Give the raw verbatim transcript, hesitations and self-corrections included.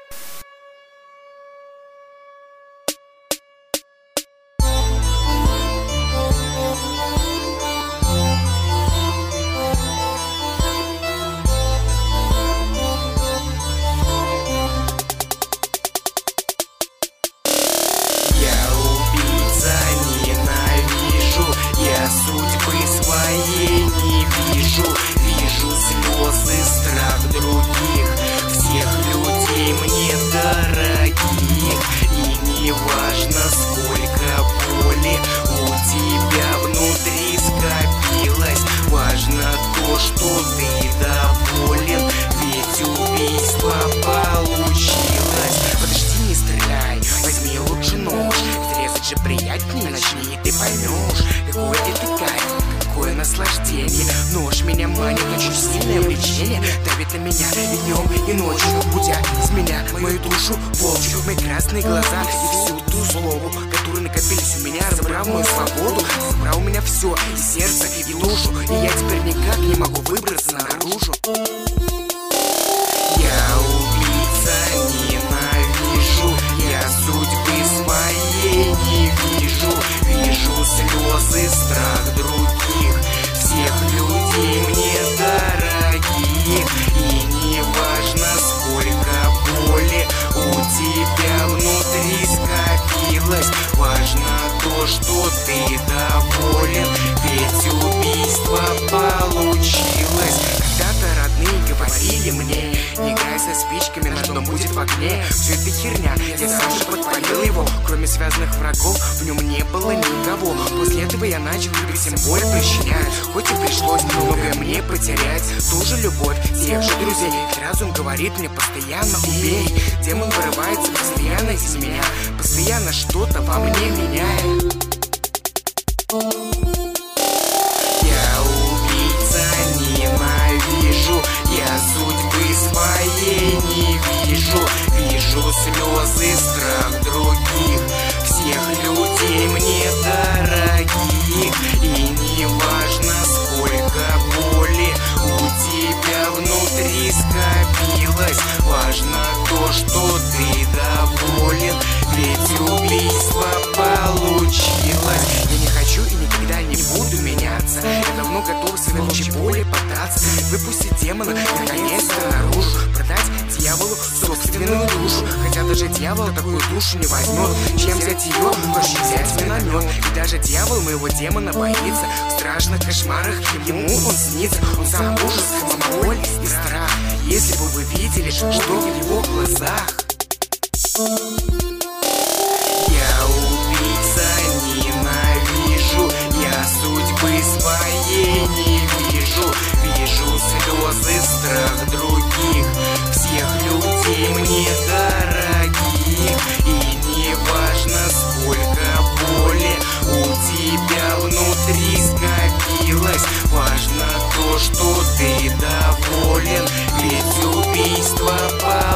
Судьбы своей не вижу, вижу слезы, страх других, всех людей мне дорогих. И не важно, сколько боли у тебя внутри скопилось, важно то, что ты доволен, ведь убийство получилось. Подожди, не стреляй, возьми лучше нож, срезать же приятнее, начни, и ты поймешь, какой это кайф, какое наслаждение. Нож меня манит, очень сильное влечение давит на меня и днем, и ночью, будя из меня мою душу волчью, мои красные глаза и всю ту злобу, которые накопились у меня, забрав мою свободу, забрал у меня все, и сердце, и душу, и я теперь никак не могу выбраться наружу. Я убийца, ненавижу, я судьбы своей не вижу, вижу слезы, страх других, всех людей мне дорогих. И не важно, сколько боли у тебя внутри скопилось, важно то, что ты доволен, ведь убийство получилось. Когда-то родные говорили мне, не играй со спичками, наш дом будет в огне. Все это херня, я сам же подпалил его, кроме связанных врагов в нем не было никого. После этого я начал любить, всем боль причинять, хоть и пришлось многое мне потерять. Ту же любовь, тех же друзей, ведь разум говорит мне постоянно убей. Демон вырывается постоянно из меня, постоянно что-то во мне меняет. Я убийца, ненавижу, я судьбы своей не вижу, вижу слезы, страх других, всех людей мне дорогих. И не важно, сколько боли у тебя внутри скопилось, важно то, что ты доволен, ведь убийство получилось. Я не хочу и никогда не буду меняться, я давно готов своей лучшей боли поддаться, выпустить демона наконец-то наружу, продать дьяволу собственную душу. Хотя даже дьявол такую душу не возьмет, чем взять ее, проще взять миномет. И даже дьявол моего демона боится, в страшных кошмарах ему он снится, он сам ужас, сама боль и страх. Если бы вы видели, что в его глазах. Я убийца, ненавижу, я судьбы своей не вижу, вижу слезы, страх других, всех людей мне дорогих. И не важно, сколько боли у тебя внутри скопилось, важно то, что ты доволен, ведь убийство получилось.